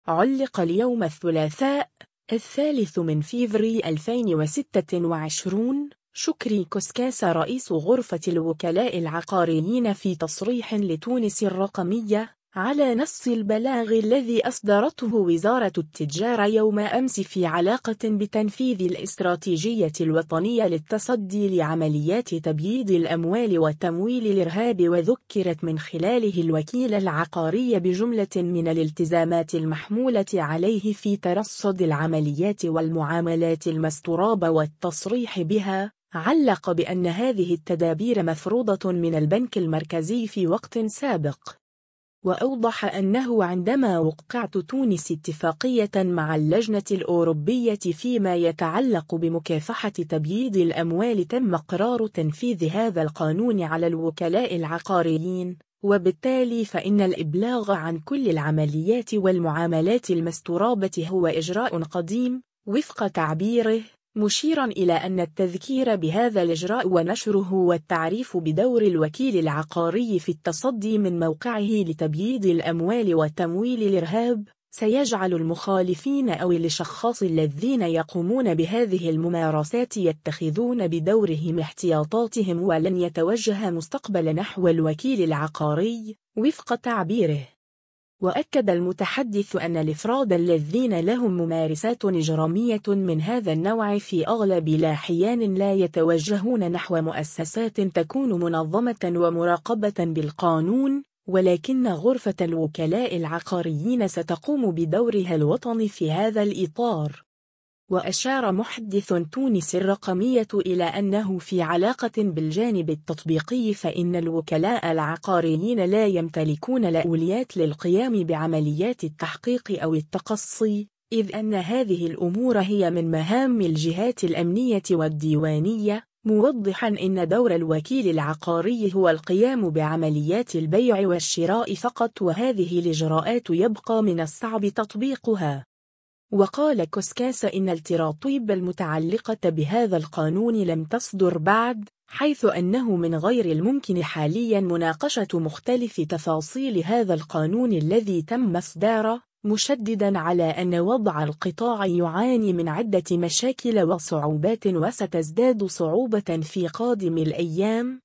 علق اليوم الثلاثاء 3 فبراير 2026 شكري كوسكاس رئيس غرفة الوكلاء العقاريين في تصريح لتونس الرقمية على نص البلاغ الذي أصدرته وزارة التجارة يوم أمس في علاقة بتنفيذ الاستراتيجية الوطنية للتصدي لعمليات تبييض الأموال وتمويل الإرهاب، وذكرت من خلاله الوكيل العقاري بجملة من الالتزامات المحمولة عليه في ترصد العمليات والمعاملات المسترابة والتصريح بها. علق بأن هذه التدابير مفروضة من البنك المركزي في وقت سابق، وأوضح أنه عندما وقعت تونس اتفاقية مع اللجنة الأوروبية فيما يتعلق بمكافحة تبييض الأموال تم قرار تنفيذ هذا القانون على الوكلاء العقاريين، وبالتالي فإن الإبلاغ عن كل العمليات والمعاملات المسترابة هو إجراء قديم وفق تعبيره، مشيرا إلى أن التذكير بهذا الإجراء ونشره والتعريف بدور الوكيل العقاري في التصدي من موقعه لتبييض الأموال وتمويل الإرهاب سيجعل المخالفين أو الأشخاص الذين يقومون بهذه الممارسات يتخذون بدورهم احتياطاتهم ولن يتوجه مستقبلا نحو الوكيل العقاري وفق تعبيره. وأكد المتحدث أن الأفراد الذين لهم ممارسات إجرامية من هذا النوع في أغلب الأحيان لا يتوجهون نحو مؤسسات تكون منظمة ومراقبة بالقانون، ولكن غرفة الوكلاء العقاريين ستقوم بدورها الوطني في هذا الإطار. وأشار محدث تونس الرقمية إلى أنه في علاقة بالجانب التطبيقي فإن الوكلاء العقاريين لا يمتلكون الآليات للقيام بعمليات التحقيق أو التقصي، إذ أن هذه الأمور هي من مهام الجهات الأمنية والديوانية، موضحا إن دور الوكيل العقاري هو القيام بعمليات البيع والشراء فقط، وهذه الإجراءات يبقى من الصعب تطبيقها. وقال كوسكاس إن التراطيب المتعلقة بهذا القانون لم تصدر بعد، حيث أنه من غير الممكن حاليا مناقشة مختلف تفاصيل هذا القانون الذي تم إصداره، مشددا على أن وضع القطاع يعاني من عدة مشاكل وصعوبات وستزداد صعوبة في قادم الأيام.